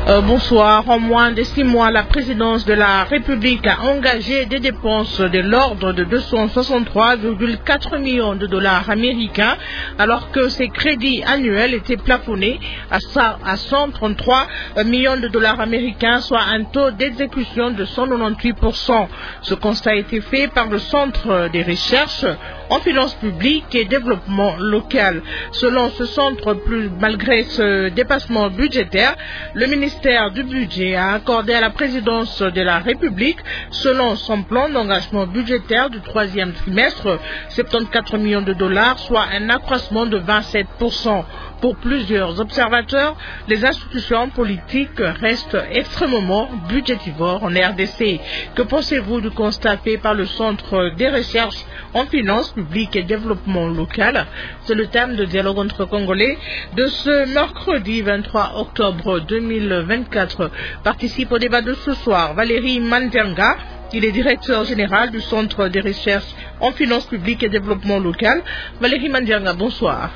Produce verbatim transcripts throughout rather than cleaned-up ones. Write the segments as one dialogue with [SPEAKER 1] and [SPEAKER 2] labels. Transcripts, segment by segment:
[SPEAKER 1] Euh, bonsoir. En moins de six mois, la présidence de la République a engagé des dépenses de l'ordre de deux cent soixante-trois virgule quatre millions de dollars américains, alors que ces crédits annuels étaient plafonnés à cent trente-trois millions de dollars américains, soit un taux d'exécution de cent quatre-vingt-dix-huit pour cent. Ce constat a été fait par le Centre des recherches en finances publiques et développement local. Selon ce centre, plus, malgré ce dépassement budgétaire, le ministère du Budget a accordé à la présidence de la République, selon son plan d'engagement budgétaire du troisième trimestre, soixante-quatorze millions de dollars, soit un accroissement de vingt-sept pour cent. Pour plusieurs observateurs, les institutions politiques restent extrêmement budgétivores en R D C. Que pensez-vous du constat fait par le Centre des recherches en finances publiques et développement local? C'est le thème de dialogue entre Congolais de ce mercredi vingt-trois octobre deux mille vingt-quatre. Participe au débat de ce soir Valérie Mandianga. Il est directeur général du Centre des recherches en finances publiques et développement local. Valérie Mandianga, bonsoir.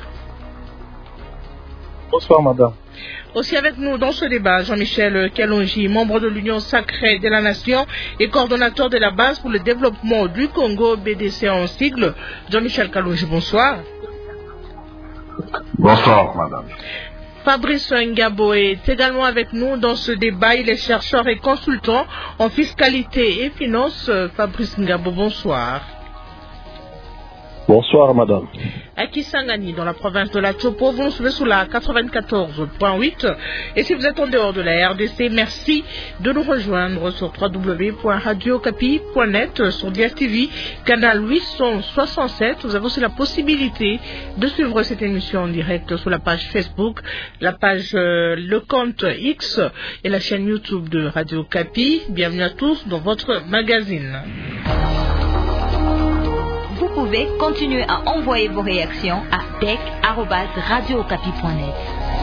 [SPEAKER 2] Bonsoir, madame.
[SPEAKER 1] Aussi avec nous dans ce débat, Jean-Michel Kalonji, membre de l'Union sacrée de la Nation et coordonnateur de la base pour le développement du Congo, B D C en sigle. Jean-Michel Kalonji, bonsoir.
[SPEAKER 3] Bonsoir, madame.
[SPEAKER 1] Fabrice Ngabo est également avec nous dans ce débat. Il est chercheur et consultant en fiscalité et finances. Fabrice Ngabo, bonsoir.
[SPEAKER 2] Bonsoir, madame.
[SPEAKER 1] À Kisangani, dans la province de la Chopo, vous nous suivez sous la quatre-vingt-quatorze point huit. Et si vous êtes en dehors de la R D C, merci de nous rejoindre sur w w w point radio capi point net, sur D S T V, canal huit cent soixante-sept. Vous avez aussi la possibilité de suivre cette émission en direct sur la page Facebook, la page, euh, le compte X et la chaîne YouTube de Radio Capi. Bienvenue à tous dans votre magazine.
[SPEAKER 4] Vous pouvez continuer à envoyer vos réactions à tech arobase radio capi point net.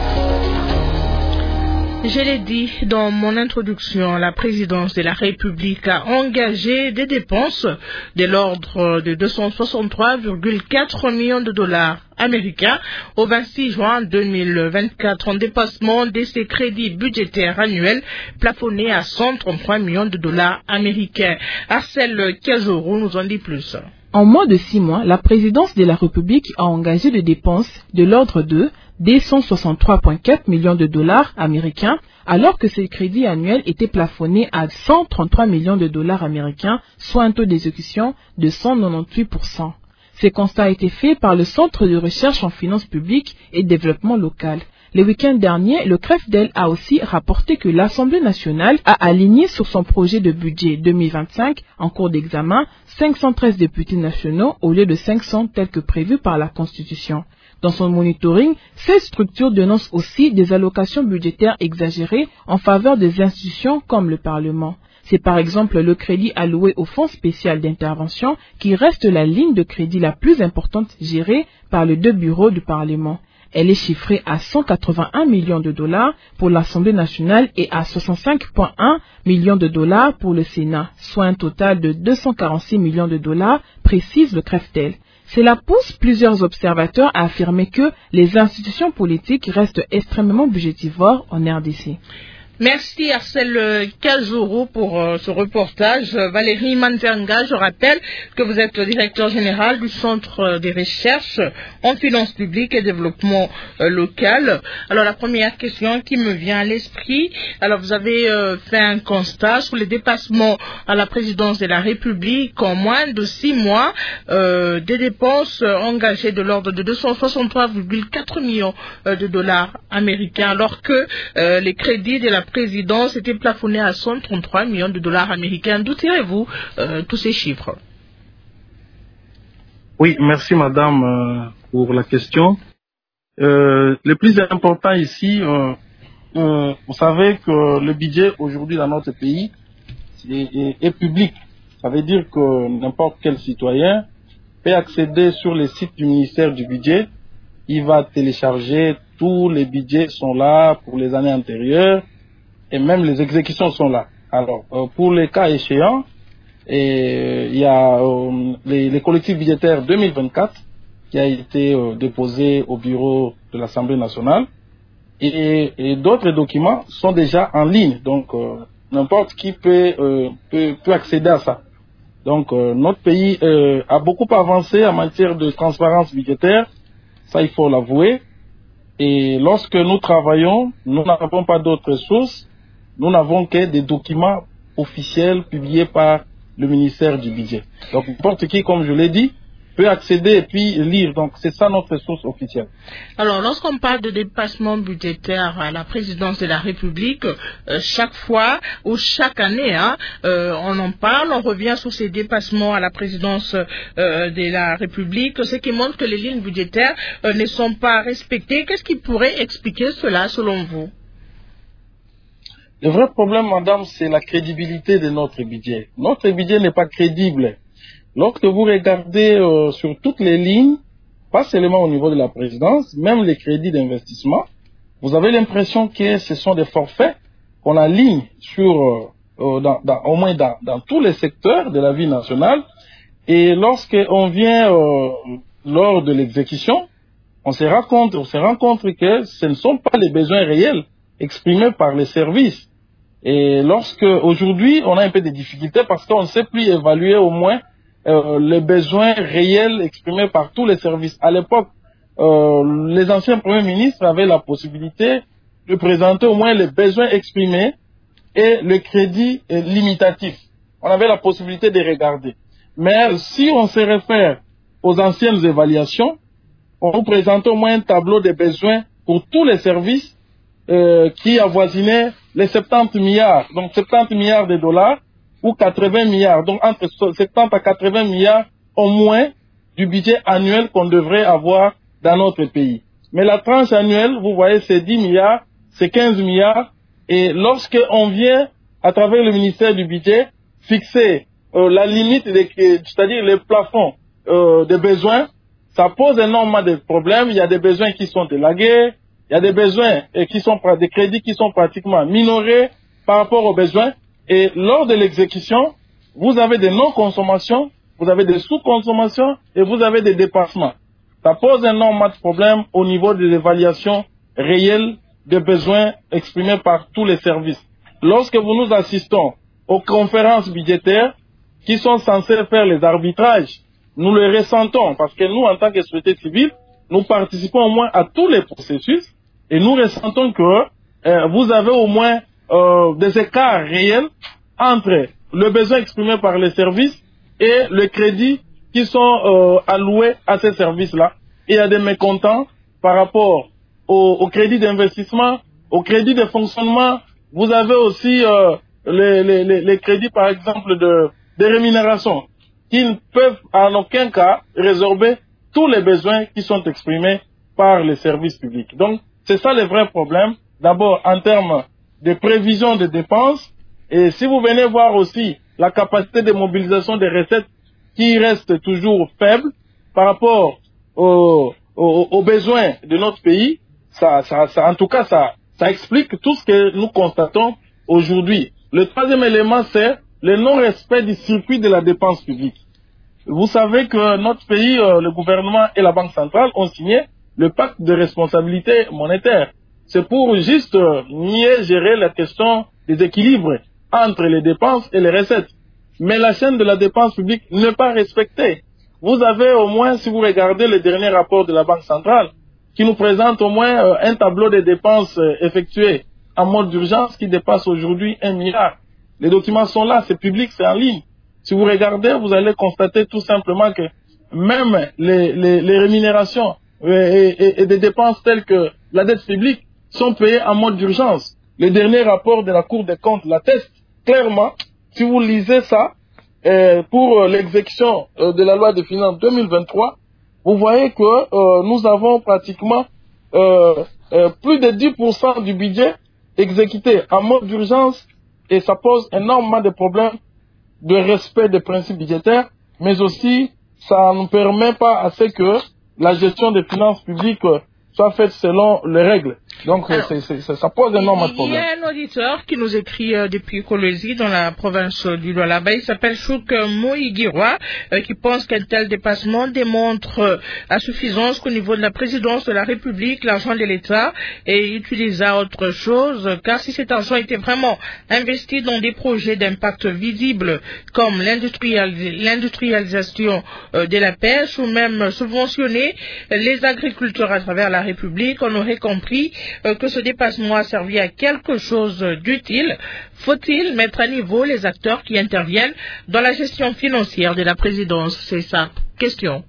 [SPEAKER 1] Je l'ai dit dans mon introduction, la présidence de la République a engagé des dépenses de l'ordre de deux cent soixante-trois virgule quatre millions de dollars américains au vingt-six juin deux mille vingt-quatre, en dépassement de ses crédits budgétaires annuels plafonnés à cent trente-trois millions de dollars américains. Arcel Kazoro nous en dit plus.
[SPEAKER 5] En moins de six mois, la présidence de la République a engagé des dépenses de l'ordre de deux cent soixante-trois virgule quatre millions de dollars américains, alors que ces crédits annuels étaient plafonnés à cent trente-trois millions de dollars américains, soit un taux d'exécution de cent quatre-vingt-dix-huit pour cent. Ce constat a été fait par le Centre de recherche en finances publiques et développement local. Le week-end dernier, le C R E F D E L a aussi rapporté que l'Assemblée nationale a aligné sur son projet de budget deux mille vingt-cinq en cours d'examen cinq cent treize députés nationaux au lieu de cinq cents tels que prévu par la Constitution. Dans son monitoring, ces structures dénoncent aussi des allocations budgétaires exagérées en faveur des institutions comme le Parlement. C'est par exemple le crédit alloué au Fonds spécial d'intervention qui reste la ligne de crédit la plus importante gérée par les deux bureaux du Parlement. Elle est chiffrée à cent quatre-vingt-un millions de dollars pour l'Assemblée nationale et à soixante-cinq virgule un millions de dollars pour le Sénat, soit un total de deux cent quarante-six millions de dollars, précise le C R E F D E L. Cela pousse plusieurs observateurs à affirmer que les institutions politiques restent extrêmement budgétivores en R D C.
[SPEAKER 1] Merci Arcel Kazoro pour euh, ce reportage. Valérie Mandianga, je rappelle que vous êtes directeur général du Centre des recherches en finances publiques et développement euh, local. Alors la première question qui me vient à l'esprit, alors vous avez euh, fait un constat sur les dépassements à la présidence de la République en moins de six mois, euh, des dépenses engagées de l'ordre de deux cent soixante-trois virgule quatre millions de dollars américains, alors que euh, les crédits de la présidence était plafonné à cent trente-trois millions de dollars américains. D'où tirez-vous euh, tous ces chiffres?
[SPEAKER 2] Oui, merci madame euh, pour la question. Euh, le plus important ici, euh, euh, vous savez que le budget aujourd'hui dans notre pays est, est, est public. Ça veut dire que n'importe quel citoyen peut accéder sur le site du ministère du budget. Il va télécharger, tous les budgets sont là pour les années antérieures. Et même les exécutions sont là. Alors, euh, pour les cas échéants, et, il y a euh, les, les collectifs budgétaires deux mille vingt-quatre qui a été euh, déposé au bureau de l'Assemblée nationale. et, et d'autres documents sont déjà en ligne. Donc, euh, n'importe qui peut, euh, peut, peut accéder à ça. Donc, euh, notre pays euh, a beaucoup avancé en matière de transparence budgétaire, ça il faut l'avouer. Et lorsque nous travaillons, nous n'avons pas d'autres sources, nous n'avons que des documents officiels publiés par le ministère du Budget. Donc, n'importe qui, comme je l'ai dit, peut accéder et puis lire. Donc, c'est ça notre source officielle.
[SPEAKER 1] Alors, lorsqu'on parle de dépassement budgétaire à la présidence de la République, euh, chaque fois ou chaque année, hein, euh, on en parle, on revient sur ces dépassements à la présidence euh, de la République, ce qui montre que les lignes budgétaires euh, ne sont pas respectées. Qu'est-ce qui pourrait expliquer cela, selon vous?
[SPEAKER 2] Le vrai problème, madame, c'est la crédibilité de notre budget. Notre budget n'est pas crédible. Lorsque vous regardez euh, sur toutes les lignes, pas seulement au niveau de la présidence, même les crédits d'investissement, vous avez l'impression que ce sont des forfaits qu'on aligne sur, euh, dans, dans, au moins dans, dans tous les secteurs de la vie nationale. Et lorsque on vient euh, lors de l'exécution, on se rend compte, on se rend compte que ce ne sont pas les besoins réels exprimés par les services. Et lorsque aujourd'hui on a un peu de difficultés parce qu'on ne sait plus évaluer au moins euh, les besoins réels exprimés par tous les services. À l'époque, euh, les anciens premiers ministres avaient la possibilité de présenter au moins les besoins exprimés et le crédit euh, limitatif. On avait la possibilité de regarder. Mais si on se réfère aux anciennes évaluations, on nous présentait au moins un tableau des besoins pour tous les services euh, qui avoisinaient les soixante-dix milliards, donc soixante-dix milliards de dollars ou quatre-vingts milliards, donc entre soixante à quatre-vingts milliards au moins du budget annuel qu'on devrait avoir dans notre pays. Mais la tranche annuelle, vous voyez, c'est dix milliards, c'est quinze milliards, et lorsque on vient, à travers le ministère du budget, fixer euh, la limite, c'est-à-dire les plafonds euh, des besoins, ça pose énormément de problèmes. Il y a des besoins qui sont délagués, il y a des besoins et qui sont des crédits qui sont pratiquement minorés par rapport aux besoins. Et lors de l'exécution, vous avez des non-consommations, vous avez des sous-consommations et vous avez des dépassements. Ça pose énormément de problèmes au niveau de l'évaluation réelle des besoins exprimés par tous les services. Lorsque vous nous assistons aux conférences budgétaires qui sont censées faire les arbitrages, nous le ressentons parce que nous, en tant que société civile, nous participons au moins à tous les processus et nous ressentons que euh, vous avez au moins euh, des écarts réels entre le besoin exprimé par les services et le crédit qui sont euh, alloués à ces services-là. Et il y a des mécontents par rapport au, au crédit d'investissement, au crédit de fonctionnement. Vous avez aussi euh, les, les, les, les crédits, par exemple, de, de rémunération qui ne peuvent en aucun cas résorber tous les besoins qui sont exprimés par les services publics. Donc, c'est ça le vrai problème. D'abord, en termes de prévision de dépenses, et si vous venez voir aussi la capacité de mobilisation des recettes qui reste toujours faible par rapport aux, aux, aux besoins de notre pays, ça, ça, ça, en tout cas, ça, ça explique tout ce que nous constatons aujourd'hui. Le troisième élément, c'est le non-respect du circuit de la dépense publique. Vous savez que notre pays, euh, le gouvernement et la Banque centrale ont signé le pacte de responsabilité monétaire. C'est pour juste euh, mieux gérer la question des équilibres entre les dépenses et les recettes. Mais la chaîne de la dépense publique n'est pas respectée. Vous avez au moins, si vous regardez le dernier rapport de la Banque centrale, qui nous présente au moins euh, un tableau des dépenses euh, effectuées en mode d'urgence qui dépasse aujourd'hui un milliard. Les documents sont là, c'est public, c'est en ligne. Si vous regardez, vous allez constater tout simplement que même les, les, les rémunérations et, et, et des dépenses telles que la dette publique sont payées en mode d'urgence. Les derniers rapports de la Cour des comptes l'attestent clairement. Si vous lisez ça, euh, pour l'exécution euh, de la loi de finances deux mille vingt-trois, vous voyez que euh, nous avons pratiquement euh, euh, plus de dix pour cent du budget exécuté en mode d'urgence et ça pose énormément de problèmes de respect des principes budgétaires, mais aussi ça ne permet pas à ce que la gestion des finances publiques soit faite selon les règles. Donc,
[SPEAKER 1] Alors,
[SPEAKER 2] c'est, c'est, ça pose énormément de
[SPEAKER 1] problèmes. Il y a un auditeur qui nous écrit euh, depuis Kolwezi, dans la province du Lualaba. Il s'appelle Chouk Moïguiroa, euh, qui pense qu'un tel dépassement démontre euh, à suffisance qu'au niveau de la présidence de la République, l'argent de l'État est utilisé à autre chose, car si cet argent était vraiment investi dans des projets d'impact visible, comme l'industrialis- l'industrialisation euh, de la pêche, ou même subventionner les agriculteurs à travers la République, on aurait compris que ce dépassement a servi à quelque chose d'utile. Faut-il mettre à niveau les acteurs qui interviennent dans la gestion financière de la présidence? C'est sa question.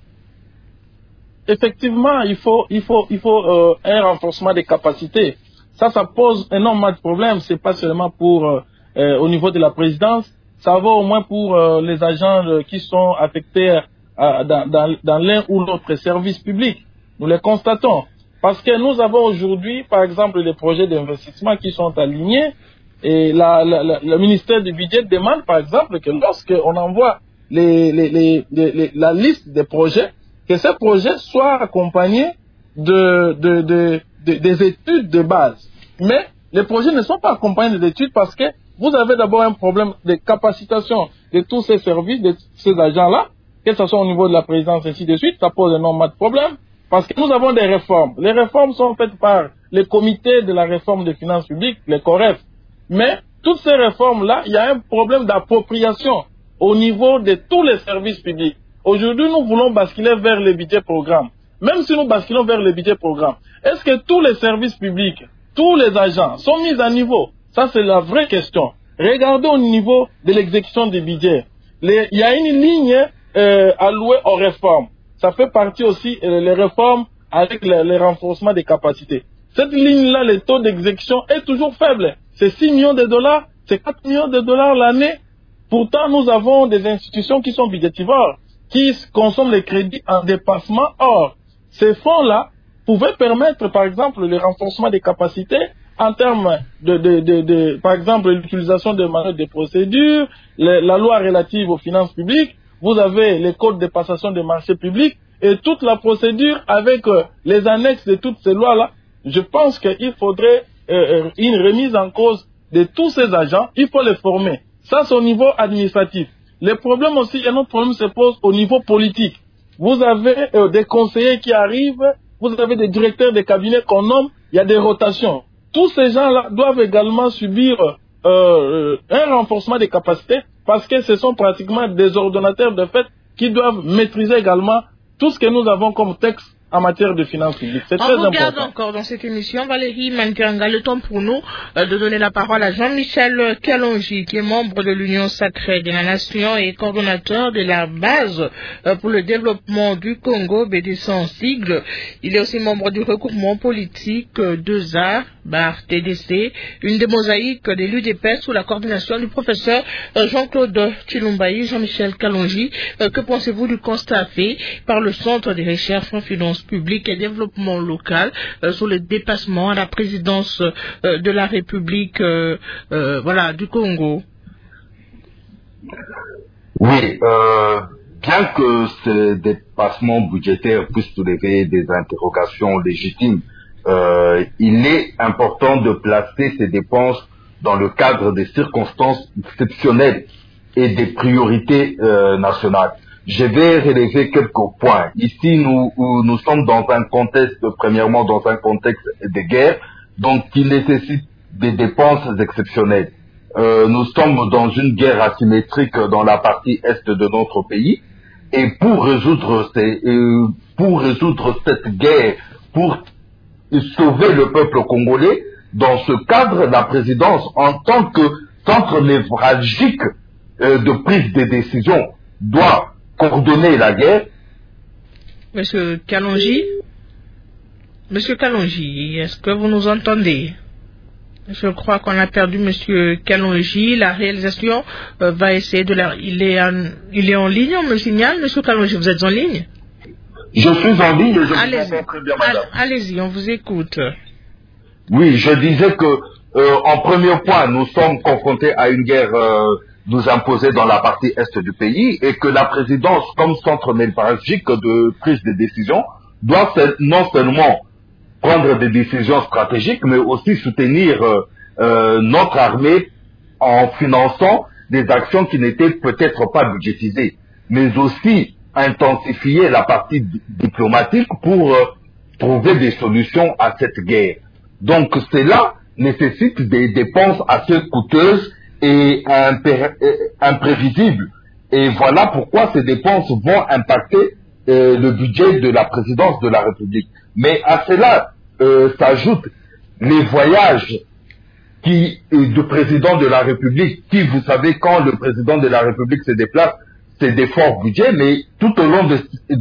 [SPEAKER 2] Effectivement, il faut, il faut, il faut euh, un renforcement des capacités. Ça, ça pose énormément de problèmes. C'est pas seulement pour euh, euh, au niveau de la présidence, ça va au moins pour euh, les agents euh, qui sont affectés euh, dans, dans, dans l'un ou l'autre service public. Nous les constatons. Parce que nous avons aujourd'hui, par exemple, des projets d'investissement qui sont alignés et la, la, la, le ministère du Budget demande, par exemple, que lorsqu'on envoie les, les, les, les, les, la liste des projets, que ces projets soient accompagnés de, de, de, de, des études de base. Mais les projets ne sont pas accompagnés d'études parce que vous avez d'abord un problème de capacitation de tous ces services, de ces agents-là, que ce soit au niveau de la présidence, ainsi de suite, ça pose énormément de problèmes. Parce que nous avons des réformes. Les réformes sont faites par les comités de la réforme des finances publiques, les C O R E F. Mais toutes ces réformes-là, il y a un problème d'appropriation au niveau de tous les services publics. Aujourd'hui, nous voulons basculer vers les budgets programmes. Même si nous basculons vers les budgets programmes, est-ce que tous les services publics, tous les agents sont mis à niveau? Ça, c'est la vraie question. Regardez au niveau de l'exécution des budgets. Les, il y a une ligne euh, allouée aux réformes. Ça fait partie aussi euh, les réformes avec le, le renforcement des capacités. Cette ligne-là, le taux d'exécution est toujours faible. C'est six millions de dollars, c'est quatre millions de dollars l'année. Pourtant, nous avons des institutions qui sont budgétivores, qui consomment les crédits en dépassement. Or, ces fonds-là pouvaient permettre, par exemple, le renforcement des capacités en termes de, de, de, de par exemple, l'utilisation de manuels de procédure, le, la loi relative aux finances publiques. Vous avez les codes de passation des marchés publics et toute la procédure avec euh, les annexes de toutes ces lois-là. Je pense qu'il faudrait euh, une remise en cause de tous ces agents. Il faut les former. Ça, c'est au niveau administratif. Les problèmes aussi, un autre problème se pose au niveau politique. Vous avez euh, des conseillers qui arrivent, vous avez des directeurs de cabinets qu'on nomme, il y a des rotations. Tous ces gens-là doivent également subir euh, un renforcement des capacités parce que ce sont pratiquement des ordonnateurs de fait qui doivent maîtriser également tout ce que nous avons comme texte en matière de finances publiques. C'est très important.
[SPEAKER 1] On regarde encore dans cette émission, Valérie Mandianga, le temps pour nous euh, de donner la parole à Jean-Michel Kalonji, qui est membre de l'Union sacrée de la Nation et coordonnateur de la base euh, pour le développement du Congo, B D C en sigle. Il est aussi membre du regroupement politique euh, deux A, B A R T D C, une des mosaïques de l'U D P S sous la coordination du professeur euh, Jean-Claude Chilumbaï. Jean-Michel Kalonji, euh, que pensez-vous du constat fait par le Centre de recherche en finances publiques et développement local euh, sur le dépassement à la présidence euh, de la République euh, euh, voilà, du Congo?
[SPEAKER 3] Oui, euh, bien que ces dépassements budgétaires puissent soulever des interrogations légitimes, euh, il est important de placer ces dépenses dans le cadre des circonstances exceptionnelles et des priorités euh, nationales. Je vais relever quelques points. Ici, nous, nous sommes dans un contexte, premièrement, dans un contexte de guerre, donc qui nécessite des dépenses exceptionnelles. Euh, nous sommes dans une guerre asymétrique dans la partie est de notre pays, et pour résoudre ces, euh, pour résoudre cette guerre, pour sauver le peuple congolais, dans ce cadre, la présidence, en tant que centre névralgique euh, de prise de décision, doit coordonner la guerre.
[SPEAKER 1] Monsieur Kalonji, Monsieur Kalonji, est-ce que vous nous entendez? Je crois qu'on a perdu Monsieur Kalonji. La réalisation euh, va essayer de la... Il est, en... Il est en ligne, on me signale. Monsieur Kalonji, vous êtes en ligne?
[SPEAKER 3] Je suis en ligne, je vous
[SPEAKER 1] allez-y.
[SPEAKER 3] entends très bien, madame.
[SPEAKER 1] Allez-y, on vous écoute.
[SPEAKER 3] Oui, je disais que, euh, en premier point, nous sommes confrontés à une guerre euh, nous imposée dans la partie est du pays et que la présidence, comme centre névralgique de prise de décision, doit non seulement prendre des décisions stratégiques, mais aussi soutenir euh, euh, notre armée en finançant des actions qui n'étaient peut-être pas budgétisées, mais aussi intensifier la partie diplomatique pour euh, trouver des solutions à cette guerre. Donc cela nécessite des dépenses assez coûteuses et imprévisibles. Et voilà pourquoi ces dépenses vont impacter euh, le budget de la présidence de la République. Mais à cela euh, s'ajoutent les voyages qui, du président de la République, qui, vous savez, quand le président de la République se déplace, c'est des forts budgets, mais tout au long de,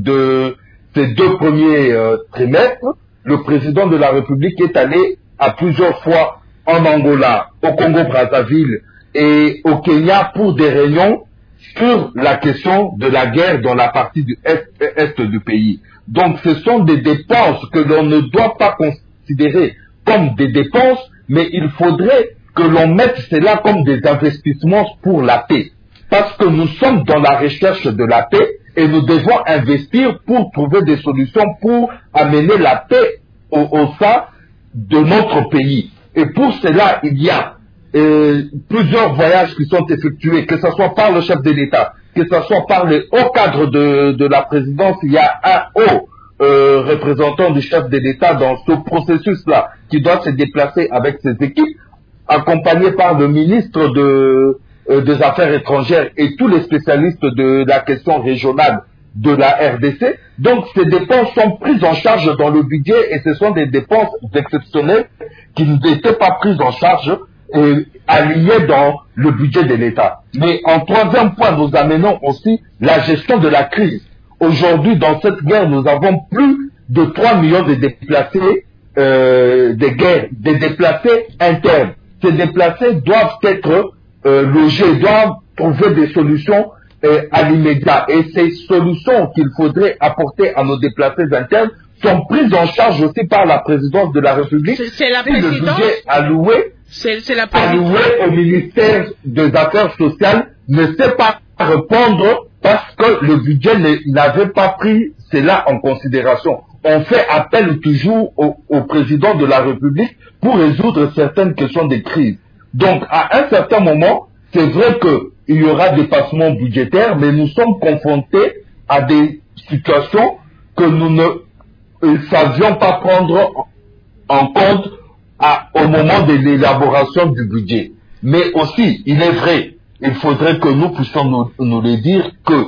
[SPEAKER 3] de ces deux premiers euh, trimestres, le président de la République est allé à plusieurs fois en Angola, au Congo-Brazzaville et au Kenya pour des réunions sur la question de la guerre dans la partie du est, est du pays. Donc ce sont des dépenses que l'on ne doit pas considérer comme des dépenses, mais il faudrait que l'on mette cela comme des investissements pour la paix. Parce que nous sommes dans la recherche de la paix et nous devons investir pour trouver des solutions pour amener la paix au, au sein de notre pays. Et pour cela, il y a euh, plusieurs voyages qui sont effectués, que ce soit par le chef de l'État, que ce soit par les hauts cadres de, de la présidence. Il y a un haut euh, représentant du chef de l'État dans ce processus-là, qui doit se déplacer avec ses équipes, accompagné par le ministre de, euh, des Affaires étrangères et tous les spécialistes de la question régionale de la R D C. Donc ces dépenses sont prises en charge dans le budget et ce sont des dépenses exceptionnelles qui n'étaient pas prises en charge et alignées dans le budget de l'État. Mais en troisième point, nous amenons aussi la gestion de la crise. Aujourd'hui, dans cette guerre, nous avons plus de trois millions de déplacés, euh, des guerres, des déplacés internes. Ces déplacés doivent être euh, logés, doivent trouver des solutions euh, à l'immédiat. Et ces solutions qu'il faudrait apporter à nos déplacés internes sont prises en charge aussi par la présidence de la République.
[SPEAKER 1] C'est la
[SPEAKER 3] si le
[SPEAKER 1] présidence
[SPEAKER 3] budget alloué,
[SPEAKER 1] c'est la
[SPEAKER 3] alloué au ministère des Affaires sociales ne sait pas répondre parce que le budget n'avait pas pris cela en considération. On fait appel toujours au, au président de la République pour résoudre certaines questions de crise. Donc, à un certain moment, c'est vrai qu'il y aura des passements budgétaires, mais nous sommes confrontés à des situations que nous ne euh, savions pas prendre en compte à, au moment de l'élaboration du budget. Mais aussi, il est vrai, il faudrait que nous puissions nous, nous le dire que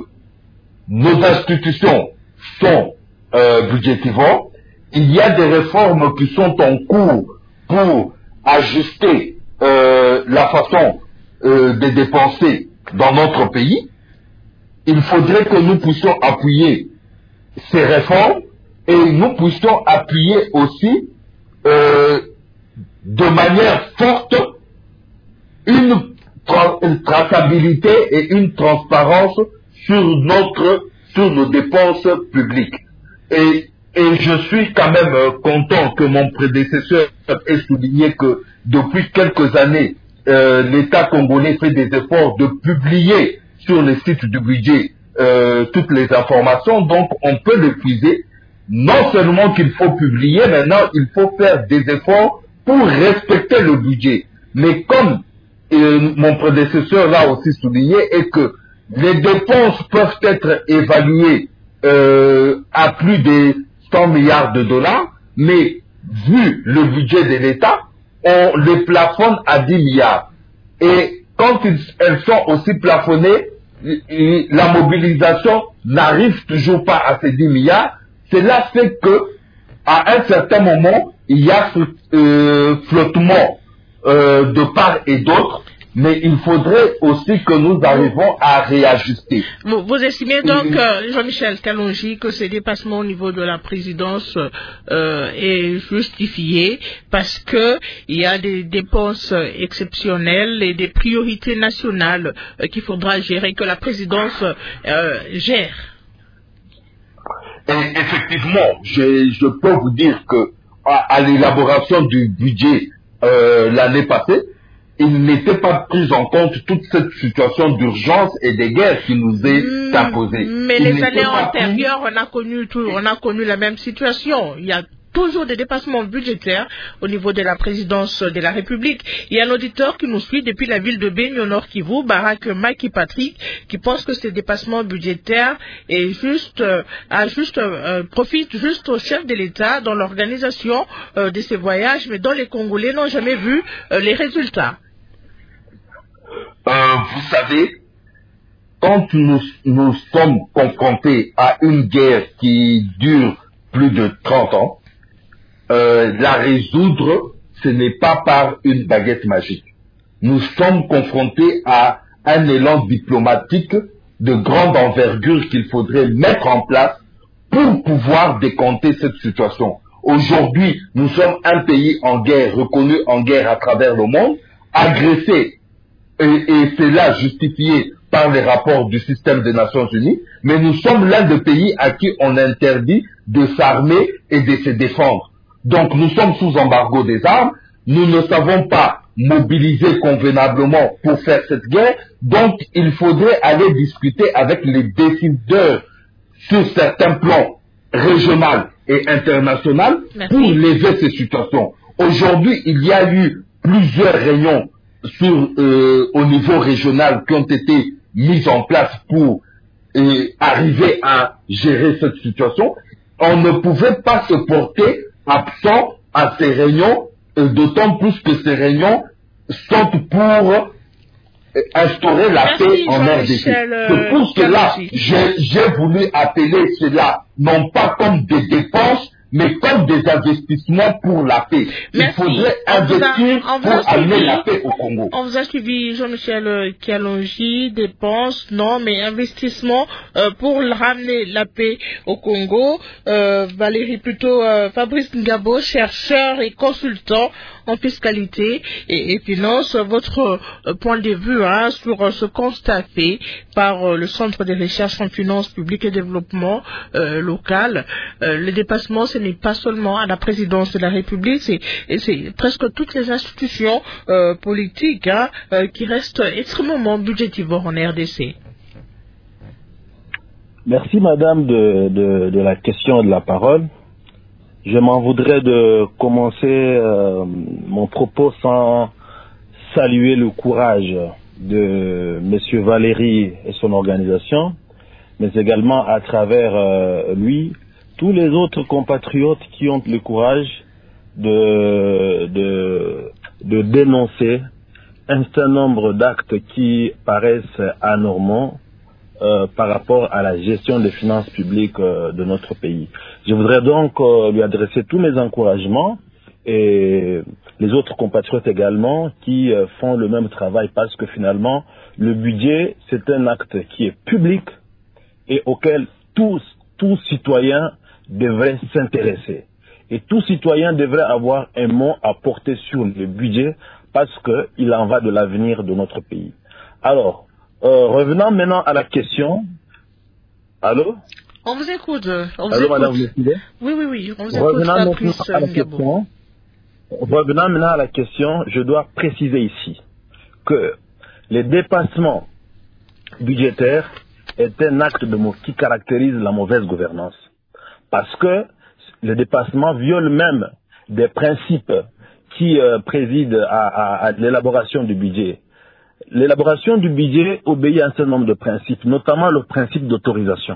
[SPEAKER 3] nos institutions sont euh, budgétivores. Il y a des réformes qui sont en cours pour ajuster euh, la façon euh, de dépenser dans notre pays. Il faudrait que nous puissions appuyer ces réformes et nous puissions appuyer aussi euh, de manière forte une, tra une traçabilité et une transparence sur notre sur nos dépenses publiques. Et, et je suis quand même euh, content que mon prédécesseur ait souligné que depuis quelques années, euh, l'État congolais fait des efforts de publier sur les sites du budget euh, toutes les informations, donc on peut l'épuiser. Non seulement qu'il faut publier, maintenant il faut faire des efforts pour respecter le budget. Mais comme euh, mon prédécesseur l'a aussi souligné, et que les dépenses peuvent être évaluées euh, à plus de cent milliards de dollars, mais vu le budget de l'État, on les plafonne à dix milliards. Et quand ils, elles sont aussi plafonnées, la mobilisation n'arrive toujours pas à ces dix milliards. Cela fait que, à un certain moment, il y a ce euh, flottement euh, de part et d'autre, mais il faudrait aussi que nous arrivons à réajuster.
[SPEAKER 1] Vous, vous estimez donc, euh, Jean-Michel Kalonji, que ce dépassement au niveau de la présidence euh, est justifié parce que il y a des dépenses exceptionnelles et des priorités nationales euh, qu'il faudra gérer, que la présidence euh, gère?
[SPEAKER 3] Et effectivement, je, je peux vous dire que à, à l'élaboration du budget euh, l'année passée, il n'était pas pris en compte toute cette situation d'urgence et de guerre qui nous est imposée.
[SPEAKER 1] Mais
[SPEAKER 3] il
[SPEAKER 1] les années antérieures, on a connu tout, on a connu la même situation. Il y a toujours des dépassements budgétaires au niveau de la présidence de la République. Il y a un auditeur qui nous suit depuis la ville de Beni au Nord Kivu, Barak Maki Patrick, qui pense que ces dépassements budgétaires est juste, euh, a juste, euh, profite juste au chef de l'État dans l'organisation euh, de ces voyages, mais dont les Congolais n'ont jamais vu euh, les résultats.
[SPEAKER 3] Euh, vous savez, quand nous, nous sommes confrontés à une guerre qui dure plus de trente ans, euh, la résoudre, ce n'est pas par une baguette magique. Nous sommes confrontés à un élan diplomatique de grande envergure qu'il faudrait mettre en place pour pouvoir décompter cette situation. Aujourd'hui, nous sommes un pays en guerre, reconnu en guerre à travers le monde, agressé, et, et c'est là justifié par les rapports du système des Nations Unies, mais nous sommes l'un des pays à qui on interdit de s'armer et de se défendre. Donc nous sommes sous embargo des armes, nous ne savons pas mobiliser convenablement pour faire cette guerre, donc il faudrait aller discuter avec les décideurs sur certains plans régional et international pour lever ces situations. Aujourd'hui, il y a eu plusieurs réunions sur, euh, au niveau régional qui ont été mises en place pour euh, arriver à gérer cette situation. On ne pouvait pas se porter absent à ces réunions, euh, d'autant plus que ces réunions sont pour instaurer la
[SPEAKER 1] Merci,
[SPEAKER 3] paix en R D C. C'est pour cela j'ai j'ai voulu appeler cela non pas comme des dépenses, mais comme des investissements pour la paix.
[SPEAKER 1] Merci.
[SPEAKER 3] Il faudrait investir a, pour amener la paix au Congo.
[SPEAKER 1] On vous a suivi, Jean-Michel Kialonji, dépenses, non, mais investissement euh, pour ramener la paix au Congo. Euh, Valérie, plutôt euh, Fabrice Ngabo, chercheur et consultant en fiscalité et, et finance, votre euh, point de vue hein, sur euh, ce constat fait par euh, le Centre de recherche en finances publiques et développement euh, local. Euh, le dépassement, ce n'est pas seulement à la présidence de la République, c'est, c'est presque toutes les institutions euh, politiques hein, euh, qui restent extrêmement budgétivores en R D C.
[SPEAKER 6] Merci madame de, de, de la question et de la parole. Je m'en voudrais de commencer euh, mon propos sans saluer le courage de monsieur Valérie et son organisation, mais également à travers euh, lui, tous les autres compatriotes qui ont le courage de, de, de dénoncer un certain nombre d'actes qui paraissent anormaux Euh, par rapport à la gestion des finances publiques euh, de notre pays. Je voudrais donc euh, lui adresser tous mes encouragements et les autres compatriotes également qui euh, font le même travail parce que finalement le budget c'est un acte qui est public et auquel tous, tout citoyen devrait s'intéresser. Et tout citoyen devrait avoir un mot à porter sur le budget parce qu'il en va de l'avenir de notre pays. Alors, Euh, revenons maintenant à la question. Allô?
[SPEAKER 1] On vous écoute. On vous
[SPEAKER 6] Allô,
[SPEAKER 1] écoute.
[SPEAKER 6] madame, vous m'écoutez?
[SPEAKER 1] Oui, oui, oui. On vous écoute.
[SPEAKER 6] Revenons
[SPEAKER 1] La
[SPEAKER 6] maintenant
[SPEAKER 1] plus,
[SPEAKER 6] à la
[SPEAKER 1] euh,
[SPEAKER 6] question. Revenons maintenant à la question. Je dois préciser ici que les dépassements budgétaires est un acte de mo- qui caractérise la mauvaise gouvernance. Parce que le dépassement viole même des principes qui euh, président à, à, à l'élaboration du budget. L'élaboration du budget obéit à un certain nombre de principes, notamment le principe d'autorisation.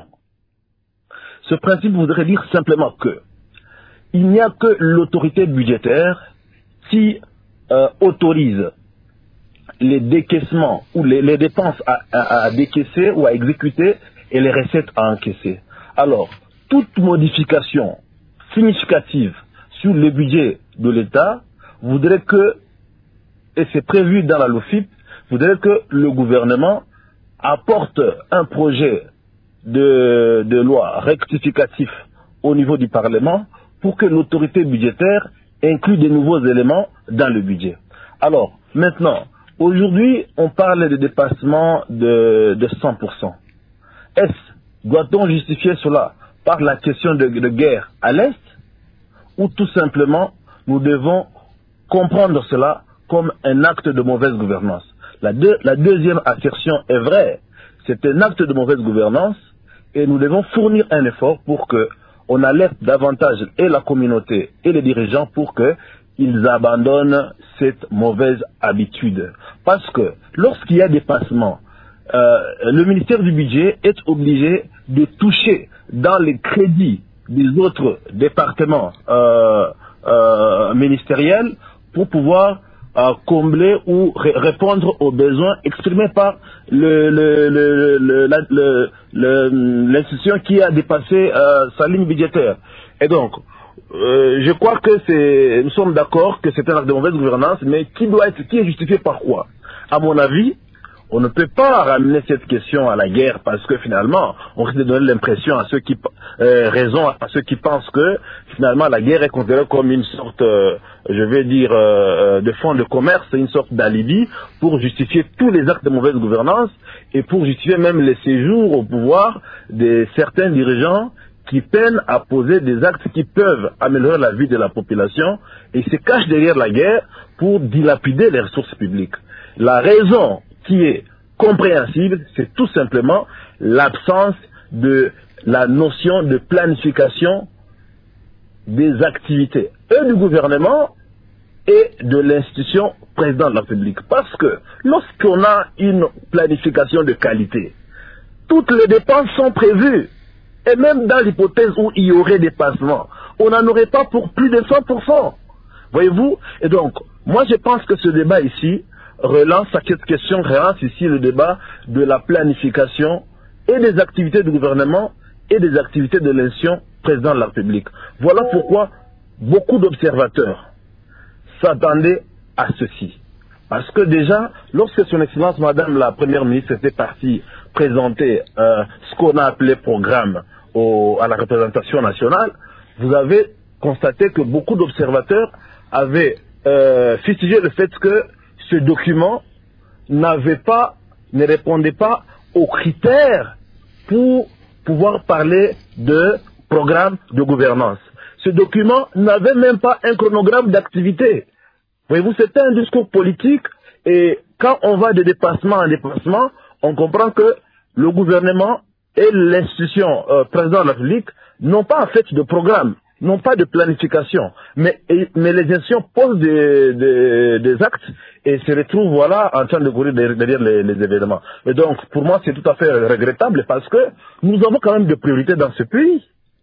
[SPEAKER 6] Ce principe voudrait dire simplement que il n'y a que l'autorité budgétaire qui euh, autorise les décaissements ou les, les dépenses à, à, à décaisser ou à exécuter et les recettes à encaisser. Alors, toute modification significative sur le budget de l'État voudrait que, et c'est prévu dans la LOFIP, voudrait que le gouvernement apporte un projet de, de loi rectificatif au niveau du Parlement pour que l'autorité budgétaire inclue des nouveaux éléments dans le budget. Alors, maintenant, aujourd'hui, on parle de dépassement de, de cent pour cent. Est-ce, doit-on justifier cela par la question de, de guerre à l'Est ou tout simplement nous devons comprendre cela comme un acte de mauvaise gouvernance? La, deux, la deuxième assertion est vraie. C'est un acte de mauvaise gouvernance et nous devons fournir un effort pour que on alerte davantage et la communauté et les dirigeants pour qu'ils abandonnent cette mauvaise habitude. Parce que lorsqu'il y a dépassement, euh, le ministère du Budget est obligé de toucher dans les crédits des autres départements euh, euh, ministériels pour pouvoir euh, combler ou ré répondre aux besoins exprimés par le, le, le, le, la, le, le, l'institution qui a dépassé euh, sa ligne budgétaire. Et donc, euh, je crois que c'est, nous sommes d'accord que c'est un acte de mauvaise gouvernance, mais qui doit être, qui est justifié par quoi? À mon avis, on ne peut pas ramener cette question à la guerre parce que finalement, on risque de donner l'impression à ceux qui, euh, raison à ceux qui pensent que finalement la guerre est considérée comme une sorte, euh, je vais dire, euh, de fonds de commerce, une sorte d'alibi pour justifier tous les actes de mauvaise gouvernance et pour justifier même les séjours au pouvoir de certains dirigeants qui peinent à poser des actes qui peuvent améliorer la vie de la population et se cachent derrière la guerre pour dilapider les ressources publiques. La raison qui est compréhensible, c'est tout simplement l'absence de la notion de planification des activités et du gouvernement et de l'institution président de la République. Parce que lorsqu'on a une planification de qualité, toutes les dépenses sont prévues. Et même dans l'hypothèse où il y aurait dépassement, on n'en aurait pas pour plus de cent pour cent. Voyez-vous? Et donc, moi je pense que ce débat ici relance à cette question, relance ici le débat de la planification et des activités du gouvernement et des activités de l'institution président de la République. Voilà pourquoi beaucoup d'observateurs s'attendaient à ceci. Parce que déjà, lorsque son Excellence Madame la Première ministre était partie présenter euh, ce qu'on a appelé programme au, à la représentation nationale, vous avez constaté que beaucoup d'observateurs avaient euh, fustigé le fait que ce document n'avait pas, ne répondait pas aux critères pour pouvoir parler de programme de gouvernance. Ce document n'avait même pas un chronogramme d'activité. Voyez-vous, c'était un discours politique et quand on va de dépassement en dépassement, on comprend que le gouvernement et l'institution euh, président de la République n'ont pas en fait de programme, n'ont pas de planification, mais, et, mais les institutions posent des, des, des actes et se retrouvent voilà, en train de courir derrière les, les événements. Et donc, pour moi, c'est tout à fait regrettable parce que nous avons quand même des priorités dans ce pays.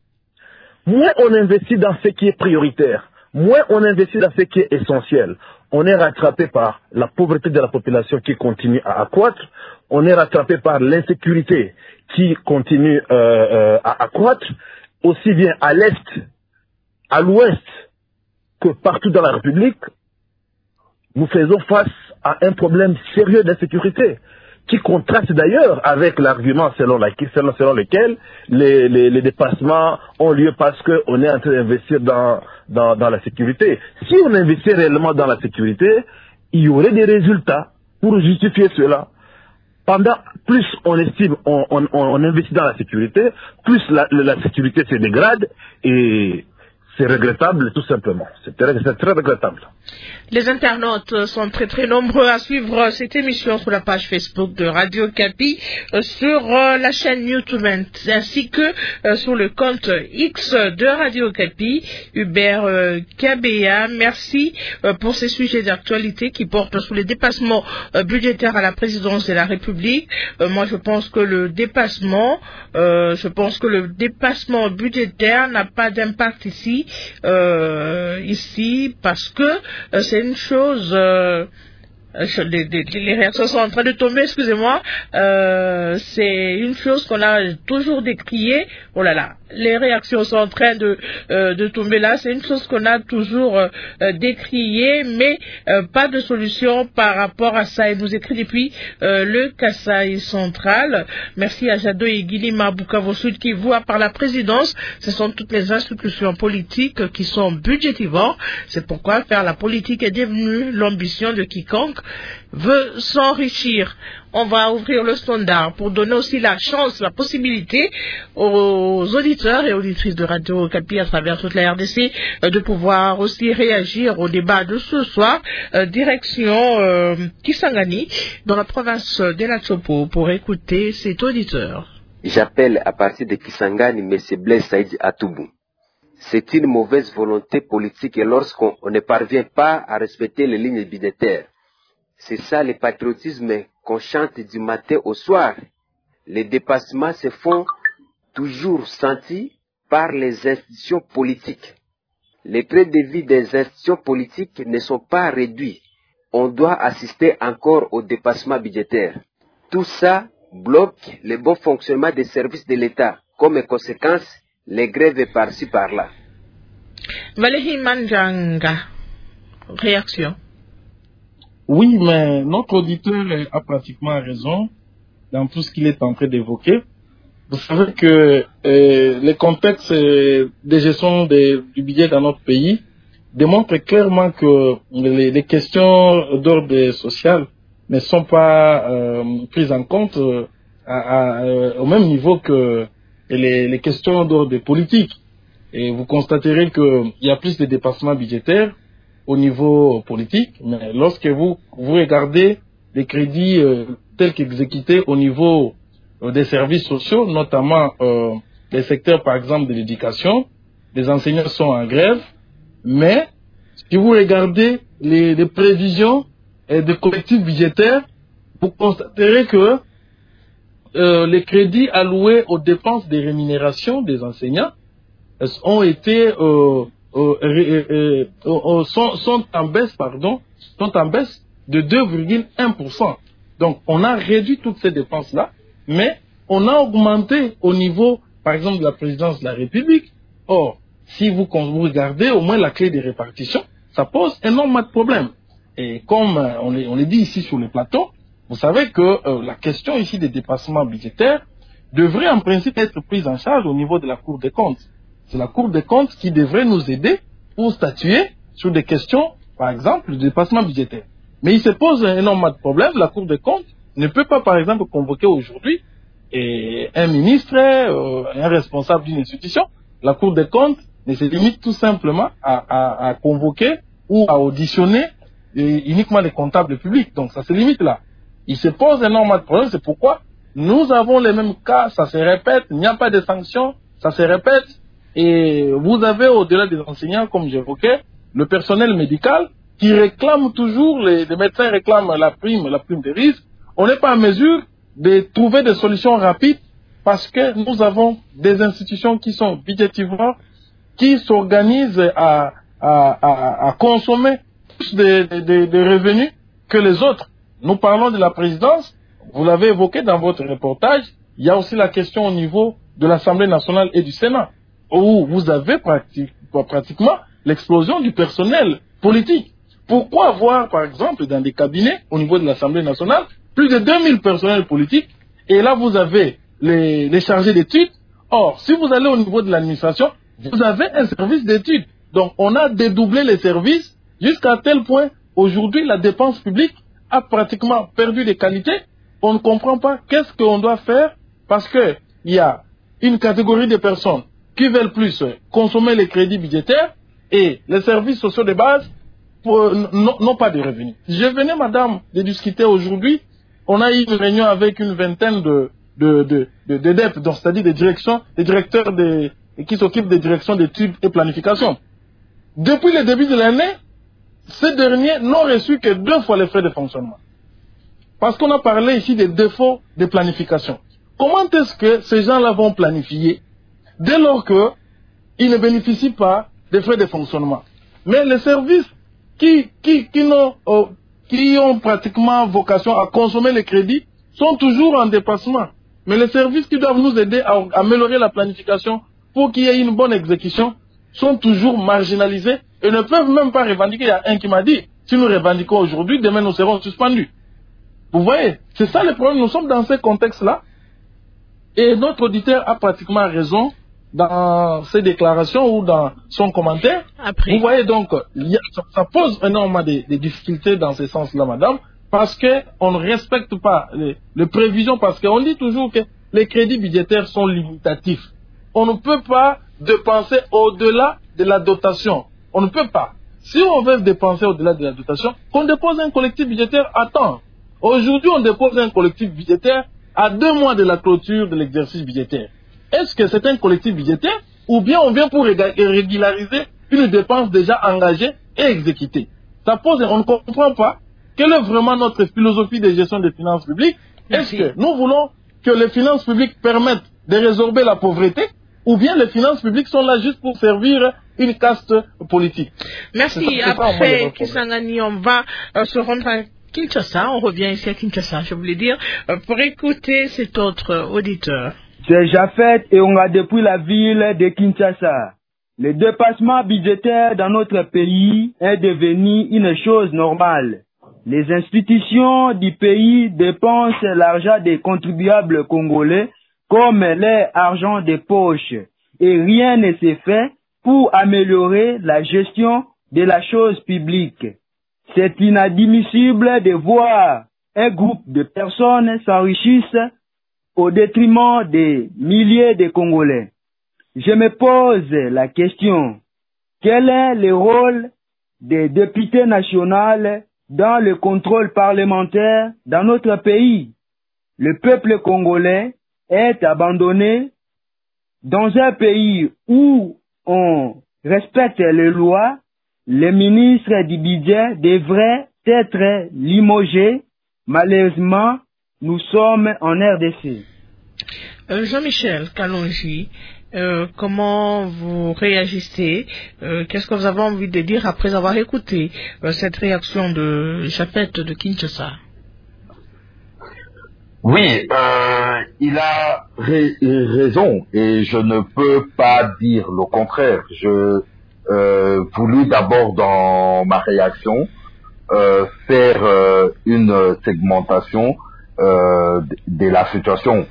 [SPEAKER 6] Moins on investit dans ce qui est prioritaire, moins on investit dans ce qui est essentiel, on est rattrapé par la pauvreté de la population qui continue à accroître, on est rattrapé par l'insécurité qui continue euh, euh, à accroître, aussi bien à l'est, à l'ouest, que partout dans la République. Nous faisons face à un problème sérieux d'insécurité, qui contraste d'ailleurs avec l'argument selon, selon, selon lequel les, les, les dépassements ont lieu parce qu'on est en train d'investir dans, dans, dans la sécurité. Si on investit réellement dans la sécurité, il y aurait des résultats pour justifier cela. Pendant plus on estime, on, on, on investit dans la sécurité, plus la, la sécurité se dégrade et c'est regrettable tout simplement. C'est très, très regrettable.
[SPEAKER 1] Les internautes sont très très nombreux à suivre cette émission sur la page Facebook de Radio Kapi, euh, sur euh, la chaîne YouTube ainsi que euh, sur le compte X de Radio Kapi, Hubert euh, Kabea. Merci euh, pour ces sujets d'actualité qui portent sur les dépassements euh, budgétaires à la présidence de la République. Euh, moi je pense que le dépassement, euh, je pense que le dépassement budgétaire n'a pas d'impact ici, euh, ici parce que euh, c'est une chose, euh, les, les, les réactions sont en train de tomber, excusez-moi, euh, c'est une chose qu'on a toujours décriée. Oh là là, les réactions sont en train de, euh, de tomber là, c'est une chose qu'on a toujours euh, décriée, mais euh, pas de solution par rapport à ça. Il nous écrit depuis euh, le Kasaï central. Merci à Jado et Guilima Bukavu Sud qui voient par la présidence, ce sont toutes les institutions politiques qui sont budgétivores. C'est pourquoi faire la politique est devenue l'ambition de quiconque veut s'enrichir. On va ouvrir le standard pour donner aussi la chance, la possibilité aux auditeurs et auditrices de Radio Kapi à travers toute la R D C euh, de pouvoir aussi réagir au débat de ce soir. Euh, direction euh, Kisangani, dans la province de la Chopo, pour écouter cet auditeur.
[SPEAKER 7] J'appelle à partir de Kisangani M. Blaise Saïdi Atoubou. C'est une mauvaise volonté politique et lorsqu'on ne parvient pas à respecter les lignes budgétaires. C'est ça le patriotisme qu'on chante du matin au soir. Les dépassements se font toujours sentis par les institutions politiques. Les traits de vie des institutions politiques ne sont pas réduits. On doit assister encore au dépassement budgétaire. Tout ça bloque le bon fonctionnement des services de l'État. Comme conséquence, les grèves par-ci par-là.
[SPEAKER 1] Valérie Manjanga, réaction.
[SPEAKER 2] Oui, mais notre auditeur a pratiquement raison dans tout ce qu'il est en train d'évoquer. Vous savez que euh, le contexte euh, de gestion de, du budget dans notre pays démontre clairement que les, les questions d'ordre social ne sont pas euh, prises en compte euh, à, à, euh, au même niveau que les, les questions d'ordre politique. Et vous constaterez qu'il y a plus de dépassements budgétaires au niveau politique, mais lorsque vous, vous regardez les crédits euh, tels qu'exécutés au niveau euh, des services sociaux, notamment euh, les secteurs par exemple de l'éducation, les enseignants sont en grève, mais si vous regardez les, les prévisions et des collectifs budgétaires, vous constaterez que euh, les crédits alloués aux dépenses des rémunérations des enseignants ont été euh, euh, euh, euh, sont, sont en baisse, pardon, sont en baisse de deux virgule un pour cent. Donc, on a réduit toutes ces dépenses-là, mais on a augmenté au niveau, par exemple, de la présidence de la République. Or, si vous, quand vous regardez au moins la clé des répartitions, ça pose énormément de problèmes. Et comme euh, on le on dit ici sur le plateau, vous savez que euh, la question ici des dépassements budgétaires devrait en principe être prise en charge au niveau de la Cour des comptes. C'est la Cour des comptes qui devrait nous aider pour statuer sur des questions, par exemple, de dépassement budgétaire. Mais il se pose énormément de problèmes. La Cour des comptes ne peut pas, par exemple, convoquer aujourd'hui un ministre, euh, un responsable d'une institution. La Cour des comptes ne se limite tout simplement à, à, à convoquer ou à auditionner uniquement les comptables publics. Donc ça se limite là. Il se pose énormément de problèmes. C'est pourquoi nous avons les mêmes cas, ça se répète, il n'y a pas de sanctions, ça se répète. Et vous avez, au-delà des enseignants, comme j'évoquais, le personnel médical qui réclame toujours, les, les médecins réclament la prime, la prime de risque. On n'est pas en mesure de trouver des solutions rapides parce que nous avons des institutions qui sont budgétivores, qui s'organisent à, à, à, à consommer plus de, de, de, de revenus que les autres. Nous parlons de la présidence, vous l'avez évoqué dans votre reportage, il y a aussi la question au niveau de l'Assemblée nationale et du Sénat, où vous avez prati pratiquement l'explosion du personnel politique. Pourquoi avoir, par exemple, dans des cabinets, au niveau de l'Assemblée nationale, plus de deux mille personnels politiques, et là vous avez les, les chargés d'études. Or, si vous allez au niveau de l'administration, vous avez un service d'études. Donc, on a dédoublé les services jusqu'à tel point, aujourd'hui, la dépense publique a pratiquement perdu des qualités. On ne comprend pas qu'est-ce qu'on doit faire parce qu'il y a une catégorie de personnes qui veulent plus consommer les crédits budgétaires et les services sociaux de base n'ont pas de revenus. Je venais, madame, de discuter aujourd'hui. On a eu une réunion avec une vingtaine de, de, de, de, de D E P, c'est-à-dire des directions, des directeurs de, qui s'occupent des directions d'études et planification. Depuis le début de l'année, ces derniers n'ont reçu que deux fois les frais de fonctionnement. Parce qu'on a parlé ici des défauts de planification. Comment est-ce que ces gens-là vont planifier dès lors qu'ils ne bénéficient pas des frais de fonctionnement? Mais les services qui, qui, qui, n'ont, euh, qui ont pratiquement vocation à consommer les crédits sont toujours en dépassement. Mais les services qui doivent nous aider à améliorer la planification pour qu'il y ait une bonne exécution sont toujours marginalisés et ne peuvent même pas revendiquer. Il y a un qui m'a dit, si nous revendiquons aujourd'hui, demain nous serons suspendus. Vous voyez, c'est ça le problème. Nous sommes dans ce contexte-là. Et notre auditeur a pratiquement raison dans ses déclarations ou dans son commentaire. Après. Vous voyez donc, y a, ça, ça pose énormément de, de difficultés dans ce sens-là, madame, parce qu'on ne respecte pas les, les prévisions, parce qu'on dit toujours que les crédits budgétaires sont limitatifs. On ne peut pas dépenser au-delà de la dotation. On ne peut pas. Si on veut dépenser au-delà de la dotation, qu'on dépose un collectif budgétaire à temps. Aujourd'hui, on dépose un collectif budgétaire à deux mois de la clôture de l'exercice budgétaire. Est-ce que c'est un collectif budgétaire ou bien on vient pour régulariser une dépense déjà engagée et exécutée? Ça pose, on ne comprend pas quelle est vraiment notre philosophie de gestion des finances publiques. Est-ce que nous voulons que les finances publiques permettent de résorber la pauvreté ou bien les finances publiques sont là juste pour servir une caste politique?
[SPEAKER 1] Merci. Après Kisangani, on va euh, se rendre à Kinshasa. On revient ici à Kinshasa, je voulais dire, euh, pour écouter cet autre auditeur.
[SPEAKER 8] C'est Jafet et on a depuis la ville de Kinshasa. Le dépassement budgétaire dans notre pays est devenu une chose normale. Les institutions du pays dépensent l'argent des contribuables congolais comme leur argent de poche et rien ne s'est fait pour améliorer la gestion de la chose publique. C'est inadmissible de voir un groupe de personnes s'enrichissent au détriment des milliers de Congolais. Je me pose la question, quel est le rôle des députés nationaux dans le contrôle parlementaire dans notre pays? Le peuple congolais est abandonné dans un pays où on respecte les lois. Les ministres du budget devraient être limogés. Malheureusement, nous sommes en R D C.
[SPEAKER 1] Euh, Jean-Michel Kalonji, euh, comment vous réagissez? euh, Qu'est-ce que vous avez envie de dire après avoir écouté euh, cette réaction de Japet de Kinshasa?
[SPEAKER 3] Oui, euh, il a ra- raison et je ne peux pas dire le contraire. Je euh, voulus d'abord dans ma réaction euh, faire euh, une segmentation euh, de la situation.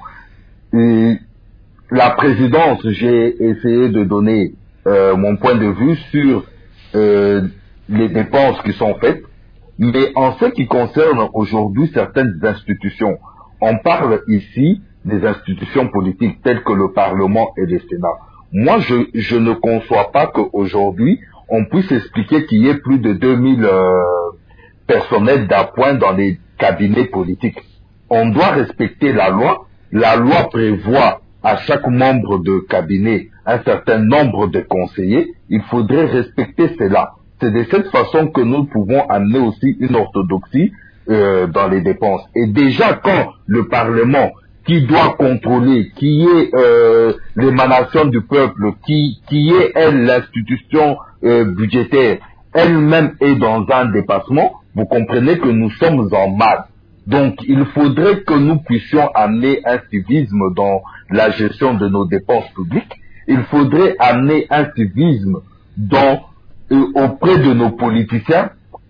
[SPEAKER 3] Et la présidence, j'ai essayé de donner euh, mon point de vue sur euh, les dépenses qui sont faites, mais en ce qui concerne aujourd'hui certaines institutions, on parle ici des institutions politiques telles que le Parlement et le Sénat. Moi, je, je ne conçois pas qu'aujourd'hui, on puisse expliquer qu'il y ait plus de deux mille euh, personnels d'appoint dans les cabinets politiques. On doit respecter la loi. La loi prévoit à chaque membre de cabinet un certain nombre de conseillers. Il faudrait respecter cela. C'est de cette façon que nous pouvons amener aussi une orthodoxie euh, dans les dépenses. Et déjà, quand le Parlement, qui doit contrôler, qui est euh, l'émanation du peuple, qui, qui est, elle, l'institution euh, budgétaire, elle-même est dans un dépassement, vous comprenez que nous sommes en masse. Donc, il faudrait que nous puissions amener un civisme dans la gestion de nos dépenses publiques. Il faudrait amener un civisme dans, euh, auprès de nos politiciens,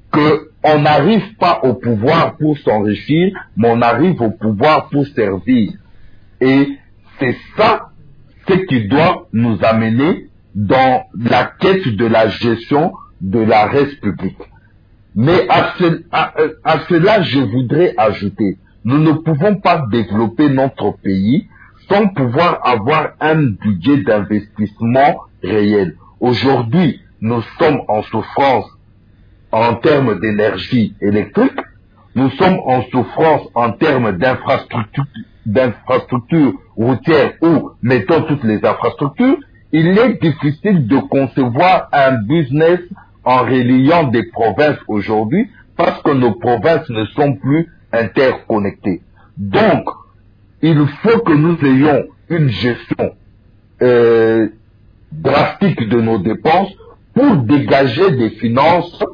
[SPEAKER 3] qu'on n'arrive pas au pouvoir pour s'enrichir, mais on arrive au pouvoir pour servir. Et c'est ça ce qui doit nous amener dans la quête de la gestion de la res publique. Mais à, ce, à, à cela, je voudrais ajouter, nous ne pouvons pas développer notre pays sans pouvoir avoir un budget d'investissement réel. Aujourd'hui, nous sommes en souffrance en termes d'énergie électrique, nous sommes en souffrance en termes d'infrastructures d'infrastructures routières où mettons toutes les infrastructures. Il est difficile de concevoir un business en reliant des provinces aujourd'hui parce que nos provinces ne sont plus interconnectées. Donc, il faut que nous ayons une gestion euh, drastique de nos dépenses pour dégager des finances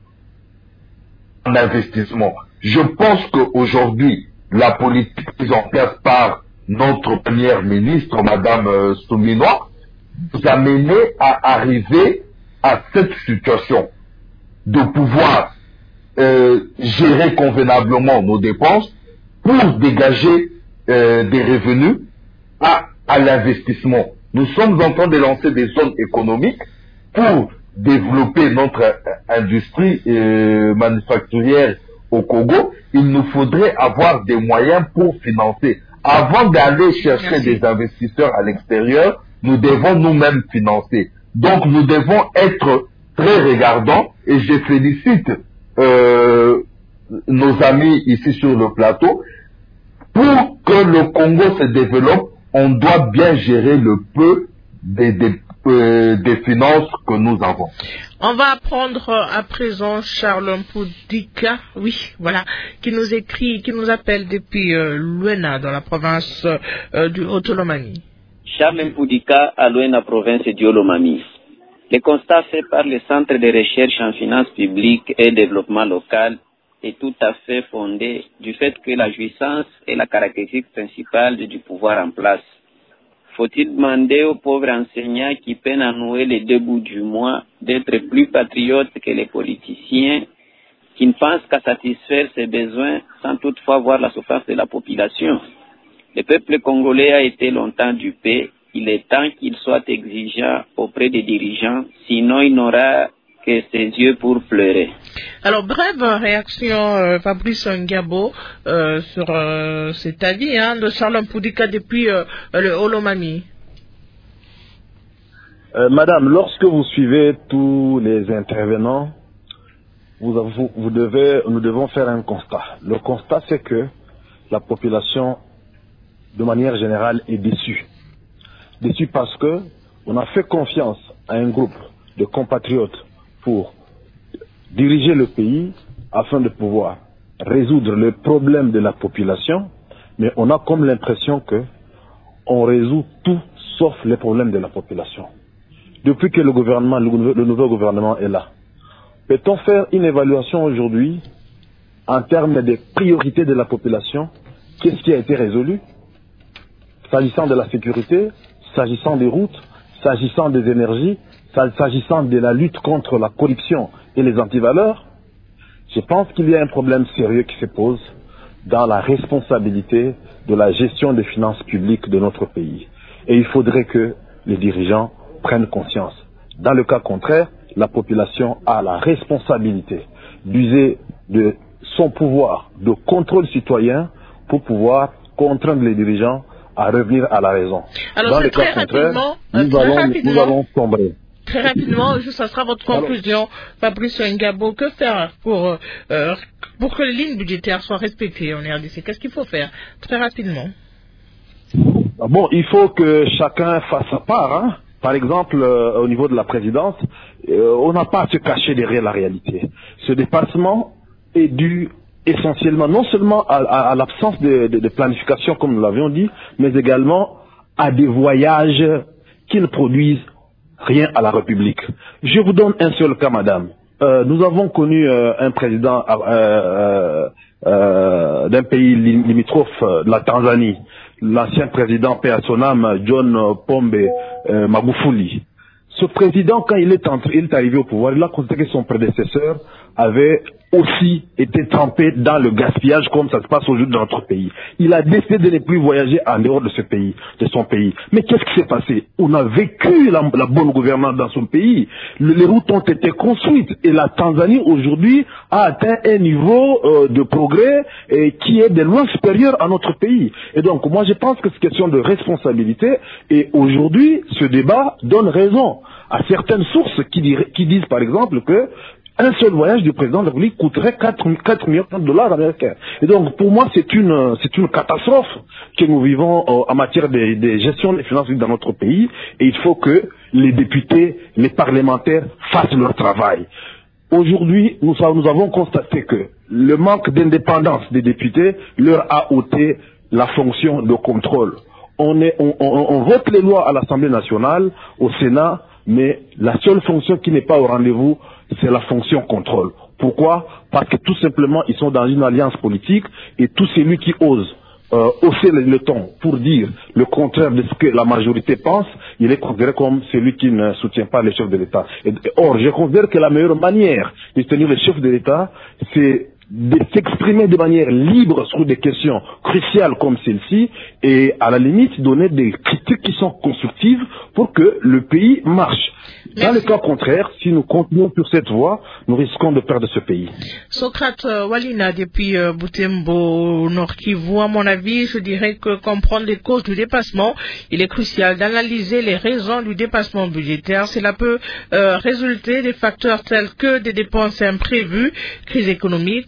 [SPEAKER 3] en investissement. Je pense qu'aujourd'hui, la politique mise en place par notre première ministre, Madame euh, Souminois, nous a mené à arriver à cette situation de pouvoir euh, gérer convenablement nos dépenses pour dégager euh, des revenus à, à l'investissement. Nous sommes en train de lancer des zones économiques pour développer notre euh, industrie euh, manufacturière au Congo. Il nous faudrait avoir des moyens pour financer. Avant d'aller chercher Merci. des investisseurs à l'extérieur, nous devons nous-mêmes financer. Donc nous devons être très regardants et je félicite euh, nos amis ici sur le plateau pour que le Congo se développe, on doit bien gérer le peu des, des, euh, des finances que nous avons.
[SPEAKER 1] On va prendre à présent Charles Mpoudika, oui, voilà, qui nous écrit, qui nous appelle depuis euh, Luena, dans la province euh, du Haut-Olomami.
[SPEAKER 9] Charles Mpoudika à Luena, province du Haut-Olomami. Le constat fait par le Centre de recherche en finances publiques et développement local est tout à fait fondé du fait que la jouissance est la caractéristique principale du pouvoir en place. Faut-il demander aux pauvres enseignants qui peinent à nouer les deux bouts du mois d'être plus patriotes que les politiciens qui ne pensent qu'à satisfaire ses besoins sans toutefois voir la souffrance de la population? Le peuple congolais a été longtemps dupé. Il est temps qu'il soit exigeant auprès des dirigeants, sinon il n'aura que ses yeux pour pleurer.
[SPEAKER 1] Alors, brève réaction, euh, Fabrice Ngabo, euh, sur euh, cet avis hein, de Charles Mpoudika depuis euh, le Olomami.
[SPEAKER 6] Euh, Madame, lorsque vous suivez tous les intervenants, vous, vous, vous devez, nous devons faire un constat. Le constat, c'est que la population, de manière générale, est déçue. Déçue parce que on a fait confiance à un groupe de compatriotes pour diriger le pays afin de pouvoir résoudre les problèmes de la population, mais on a comme l'impression que on résout tout sauf les problèmes de la population. Depuis que le gouvernement, le, le nouveau gouvernement est là, peut-on faire une évaluation aujourd'hui en termes des priorités de la population? Qu'est-ce qui a été résolu? S'agissant de la sécurité, s'agissant des routes, s'agissant des énergies, s'agissant de la lutte contre la corruption et les antivaleurs, je pense qu'il y a un problème sérieux qui se pose dans la responsabilité de la gestion des finances publiques de notre pays. Et il faudrait que les dirigeants prennent conscience. Dans le cas contraire, la population a la responsabilité d'user de son pouvoir de contrôle citoyen pour pouvoir contraindre les dirigeants à revenir à la raison.
[SPEAKER 1] Alors,
[SPEAKER 6] dans le cas contraire,
[SPEAKER 1] euh,
[SPEAKER 6] nous, allons, nous allons sombrer.
[SPEAKER 1] Très rapidement, ça sera votre conclusion, Fabrice Ngabo. Que faire pour, euh, pour que les lignes budgétaires soient respectées en R D C? Qu'est-ce qu'il faut faire? Très rapidement.
[SPEAKER 6] Bon, il faut que chacun fasse sa part. Hein. Par exemple, euh, au niveau de la présidence, euh, on n'a pas à se cacher derrière la réalité. Ce dépassement est dû essentiellement, non seulement à, à, à l'absence de, de, de planification, comme nous l'avions dit, mais également à des voyages qui ne produisent rien à la République. Je vous donne un seul cas, madame. Euh, nous avons connu euh, un président euh, euh, euh, d'un pays limitrophe, euh, la Tanzanie, l'ancien président paix à son âme, John Pombe euh, Magufuli. Ce président, quand il est, entré, il est arrivé au pouvoir, il a constaté que son prédécesseur avait aussi été trempé dans le gaspillage comme ça se passe aujourd'hui dans notre pays. Il a décidé de ne plus voyager en dehors de ce pays, de son pays. Mais qu'est-ce qui s'est passé? On a vécu la, la bonne gouvernance dans son pays. Le, les routes ont été construites et la Tanzanie aujourd'hui a atteint un niveau euh, de progrès et qui est de loin supérieur à notre pays. Et donc moi je pense que c'est question de responsabilité et aujourd'hui ce débat donne raison à certaines sources qui, dir- qui disent par exemple que un seul voyage du président de la République coûterait quatre millions de dollars américains. Et donc, pour moi, c'est une, c'est une catastrophe que nous vivons euh, en matière de, de gestion des finances dans notre pays. Et il faut que les députés, les parlementaires fassent leur travail. Aujourd'hui, nous, nous avons constaté que le manque d'indépendance des députés leur a ôté la fonction de contrôle. On, est, on, on, on vote les lois à l'Assemblée nationale, au Sénat, mais la seule fonction qui n'est pas au rendez-vous, c'est la fonction contrôle. Pourquoi? Parce que tout simplement, ils sont dans une alliance politique et tout celui qui ose euh, hausser le, le ton pour dire le contraire de ce que la majorité pense, il est considéré comme celui qui ne soutient pas les chefs de l'État. Et, or, je considère que la meilleure manière de tenir les chefs de l'État, c'est de s'exprimer de manière libre sur des questions cruciales comme celle-ci et à la limite donner des critiques qui sont constructives pour que le pays marche. Dans le cas contraire, si nous continuons sur cette voie, nous risquons de perdre ce pays.
[SPEAKER 1] Socrate euh, Walina, depuis euh, Butembo, Nord Kivu, à mon avis, je dirais que comprendre les causes du dépassement, il est crucial d'analyser les raisons du dépassement budgétaire. Cela peut euh, résulter des facteurs tels que des dépenses imprévues, crise économique,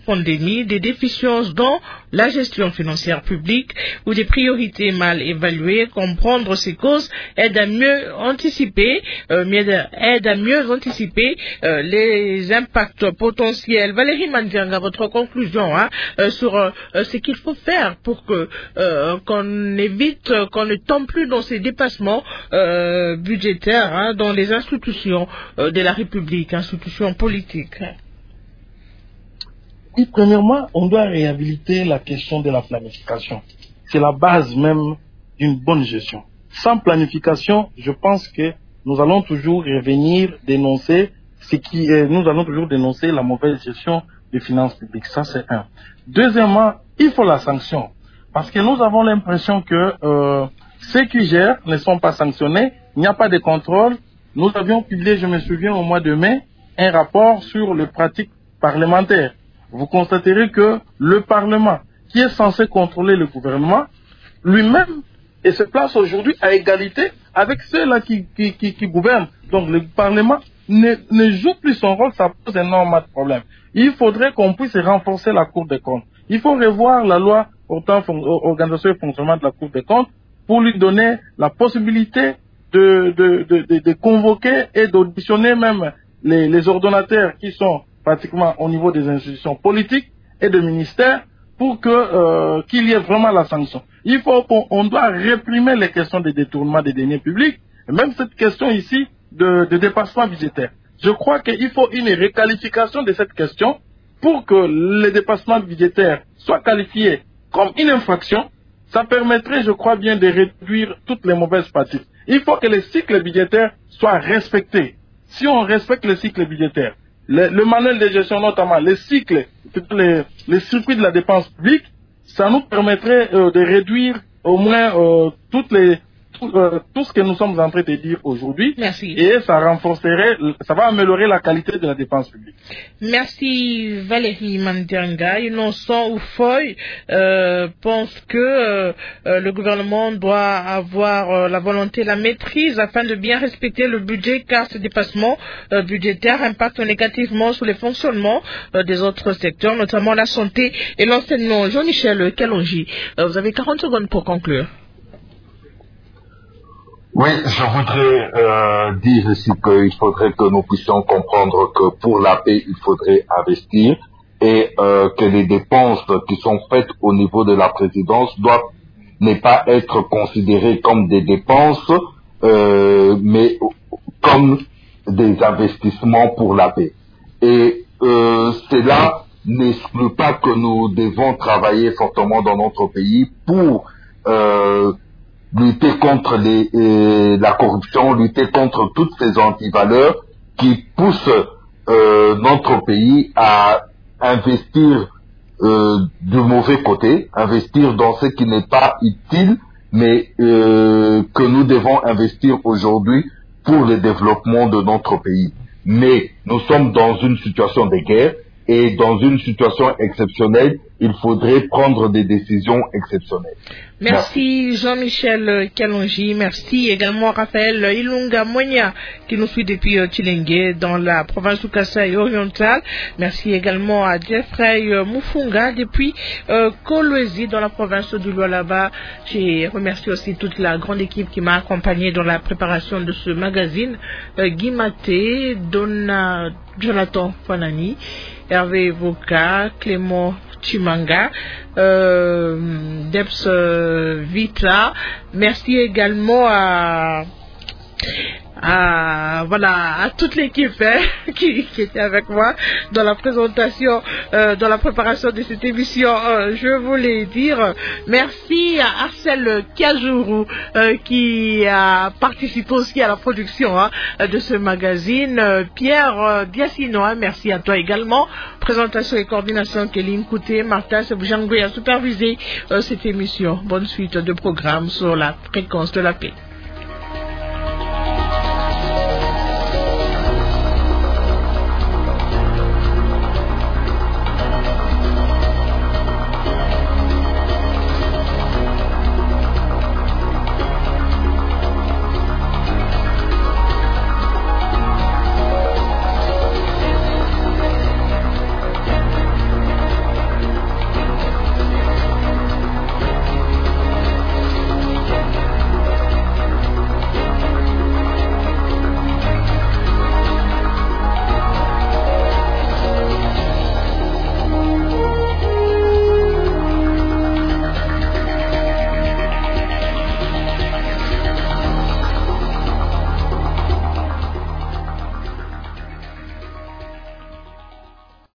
[SPEAKER 1] pandémie, des déficiences dans la gestion financière publique ou des priorités mal évaluées. Comprendre ces causes aide à mieux anticiper, euh, aide à mieux anticiper euh, les impacts potentiels. Valérie Mandianga, votre conclusion hein, euh, sur euh, ce qu'il faut faire pour que euh, qu'on évite, qu'on ne tombe plus dans ces dépassements euh, budgétaires hein, dans les institutions euh, de la République, institutions politiques.
[SPEAKER 2] Oui, premièrement, on doit réhabiliter la question de la planification. C'est la base même d'une bonne gestion. Sans planification, je pense que nous allons toujours revenir dénoncer ce qui est, nous allons toujours dénoncer la mauvaise gestion des finances publiques. Ça, c'est un. Deuxièmement, il faut la sanction. Parce que nous avons l'impression que euh, ceux qui gèrent ne sont pas sanctionnés, il n'y a pas de contrôle. Nous avions publié, je me souviens, au mois de mai, un rapport sur les pratiques parlementaires. Vous constaterez que le Parlement, qui est censé contrôler le gouvernement, lui-même, et se place aujourd'hui à égalité avec ceux-là qui, qui, qui, qui gouvernent. Donc le Parlement ne, ne joue plus son rôle, ça pose énormément de problèmes. Il faudrait qu'on puisse renforcer la Cour des comptes. Il faut revoir la loi portant organisation et fonctionnement de la Cour des comptes pour lui donner la possibilité de, de, de, de, de convoquer et d'auditionner même les, les ordonnateurs qui sont pratiquement au niveau des institutions politiques et des ministères pour que euh, qu'il y ait vraiment la sanction. Il faut qu'on on doit réprimer les questions de détournement des deniers publics, et même cette question ici de, de dépassement budgétaire. Je crois qu'il faut une requalification de cette question pour que les dépassements budgétaires soient qualifiés comme une infraction. Ça permettrait, je crois bien, de réduire toutes les mauvaises pratiques. Il faut que les cycles budgétaires soient respectés. Si on respecte les cycles budgétaires, le, le manuel de gestion notamment, les cycles, les, les circuits de la dépense publique, ça nous permettrait euh, de réduire au moins euh, toutes les, tout, euh, tout ce que nous sommes en train de dire aujourd'hui.
[SPEAKER 1] Merci.
[SPEAKER 2] Et ça renforcerait, ça va améliorer la qualité de la dépense publique.
[SPEAKER 1] Merci Valérie Mandianga. Innocent Oufoy euh, pense que euh, euh, le gouvernement doit avoir euh, la volonté, la maîtrise afin de bien respecter le budget, car ce dépassement euh, budgétaire impacte négativement sur les fonctionnements euh, des autres secteurs, notamment la santé et l'enseignement. Jean-Michel Kalonji, euh, vous avez quarante secondes pour conclure.
[SPEAKER 3] Oui, je voudrais euh, dire ici qu'il faudrait que nous puissions comprendre que pour la paix, il faudrait investir et euh, que les dépenses qui sont faites au niveau de la présidence doivent ne pas être considérées comme des dépenses, euh, mais comme des investissements pour la paix. Et euh, cela n'exclut pas que nous devons travailler fortement dans notre pays pour euh, lutter contre les, euh, la corruption, lutter contre toutes ces antivaleurs qui poussent euh, notre pays à investir euh, du mauvais côté, investir dans ce qui n'est pas utile, mais euh, que nous devons investir aujourd'hui pour le développement de notre pays. Mais nous sommes dans une situation de guerre et dans une situation exceptionnelle, il faudrait prendre des décisions exceptionnelles.
[SPEAKER 1] Merci Jean-Michel Kalonji, merci également Raphaël Ilunga Monia qui nous suit depuis Chilengue dans la province du Kasaï oriental. Merci également à Jeffrey Mufunga depuis euh, Kolwezi dans la province du Lualaba. Je remercie aussi toute la grande équipe qui m'a accompagné dans la préparation de ce magazine. Euh, Guy Maté, Donna, Jonathan Fanani, Hervé Voka, Clément Chimanga, euh, Debs euh, Vita. Merci également à, à voilà à toute l'équipe hein, qui, qui était avec moi dans la présentation, euh, dans la préparation de cette émission. Euh, je voulais dire merci à Arcel Kajourou euh, qui a participé aussi à la production hein, de ce magazine. Euh, Pierre euh, Diacino, hein, merci à toi également. Présentation et coordination Kéline Kouté, Martha Seboujangoui a supervisé euh, cette émission. Bonne suite de programme sur la fréquence de la paix.